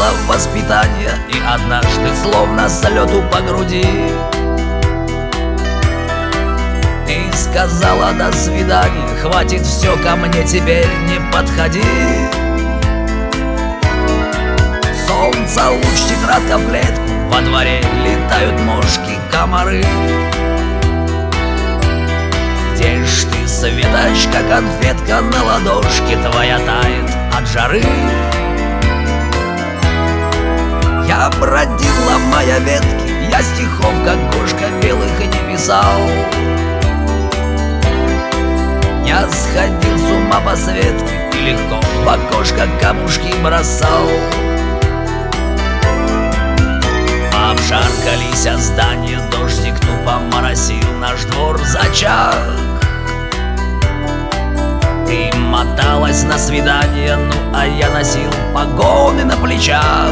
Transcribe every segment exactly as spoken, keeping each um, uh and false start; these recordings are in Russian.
сила воспитания, и однажды словно с лёту по груди ты сказала: до свидания, хватит, все, ко мне теперь не подходи. Солнце, луч, тетрадка в клетку, во дворе летают мошки, комары. Где ж ты, Светочка, конфетка на ладошке твоя тает от жары? Я бродил, ломая ветки, я стихов, как кошка, белых и не писал. Я сходил с ума по Светке и легко в окошко камушки бросал. Обшаркались здания, дождик тупо моросил наш двор зачах. Ты моталась на свидание, ну а я носил погоны на плечах.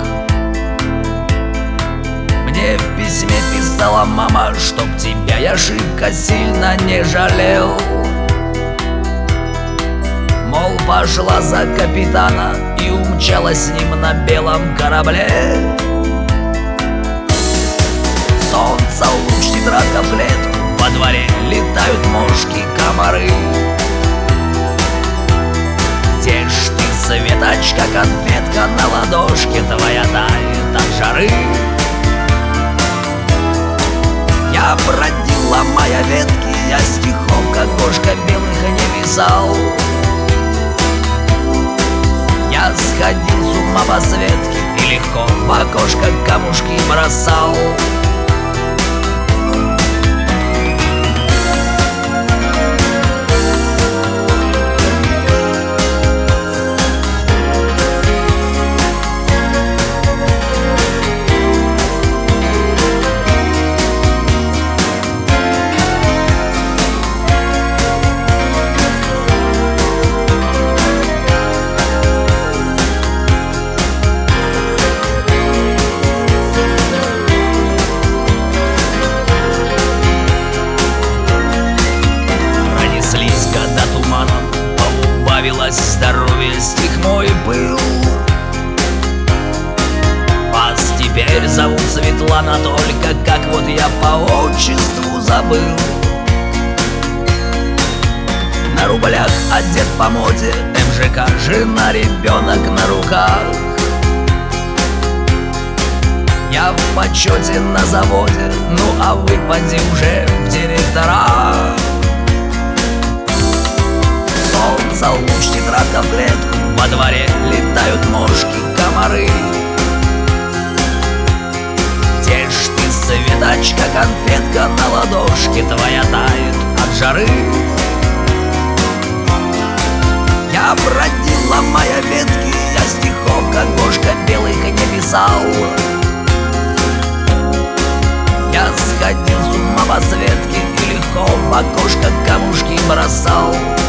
Мне в письме писала мама, чтоб тебя я шибко сильно не жалел. Мол, пошла за капитана и умчалась с ним на белом корабле. Солнце, луч, тетрадка в клетку, во дворе летают мошки, комары. Где ж ты, Светочка, конфетка на ладошке твоя тает от жары? Я бродил, ломая ветки, я стихов, как кошка, белых и не писал. Я сходил с ума по Светке и легко в окошко камушки бросал. Здоровье, стих мой был. Вас теперь зовут Светлана, только как вот я по отчеству забыл. На рублях одет по моде, эм жэ ка, жена, ребенок на руках. Я в почете на заводе, ну а вы поди уже в директора. Солнце, луч, тетрадка в клетку, во дворе летают мошки, комары. Где ж ты, Светочка, конфетка на ладошке твоя тает от жары? Я бродил, ломая ветки, я стихов, как кошка, белых и не писал. Я сходил с ума по Светке и легко в окошко камушки бросал.